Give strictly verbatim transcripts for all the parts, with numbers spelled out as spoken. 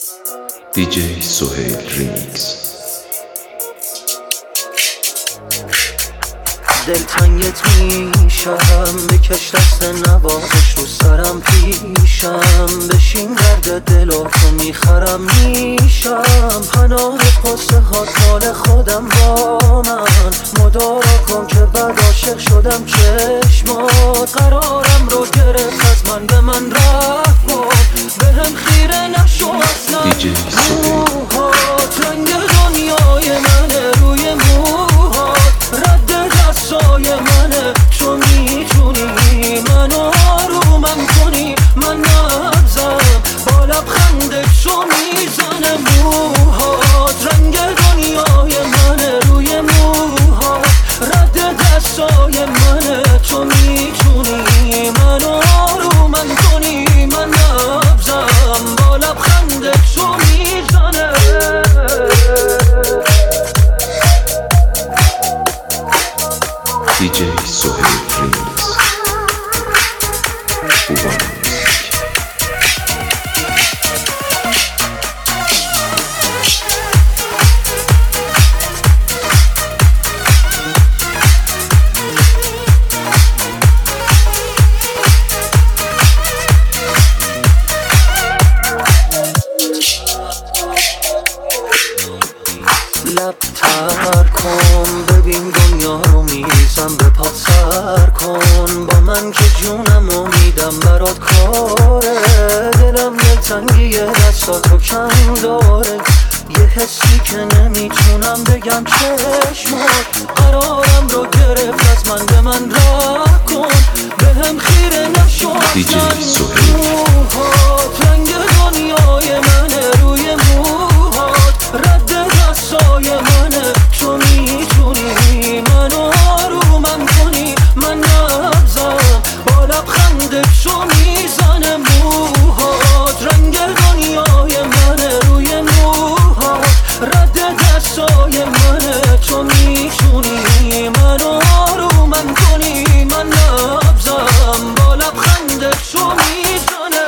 دیجی سهیل ریمیکس. دلتنگت میشم، بکش دست نوازش رو سرم پیشم، بشین درد دلو تو میخرم میشم، پناه قصه ها مال خودم با من، مدارا کن که بعد عاشق شدم چشمات، قرارم رو گرفت از من به من رفت کن، به هم خیره نشو اصلا. دیجی سهیل موهات رنگ دنیای منه، روی موهات رد دستای منه، تو میتونی منو آرومم کنی، من نبزم با لبخندت تو میزنه. موهات رنگ دنیای منه، روی موهات رد دستای منه، تو میتونی منو آرومم کنی، من نبزم با لبخندت تو میزنه. دیجی سهیل ریمیکس. خوبان موزیک. لب تر کن ببین دنیا رو میریزم به پات سر کن، با من که جونم رو میدم برات کاره، دلم دلتنگیه دستاتو کم داره، یه حسی که نمیتونم بگم چشمات، قرارم رو گرفت از من به من راه کن، به هم خیره نشو اصلا. موهات رنگ دنیای منه، روی موهات رد دستای منه، تو میتونی منو آرومم کنی، من نبزم با لبخندت تو میزنه. موهات رنگ دنیای منه، روی موهات رد دستای منه، تو میتونی منو آرومم کنی، من نبزم با لبخندت تو میزنه.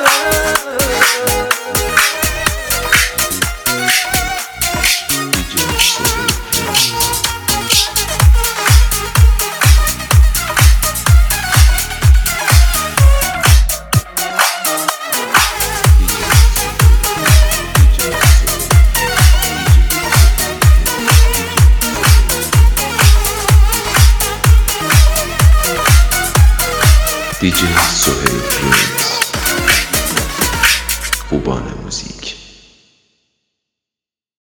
دیجی سهیل ریمیکس. خوبان موزیک.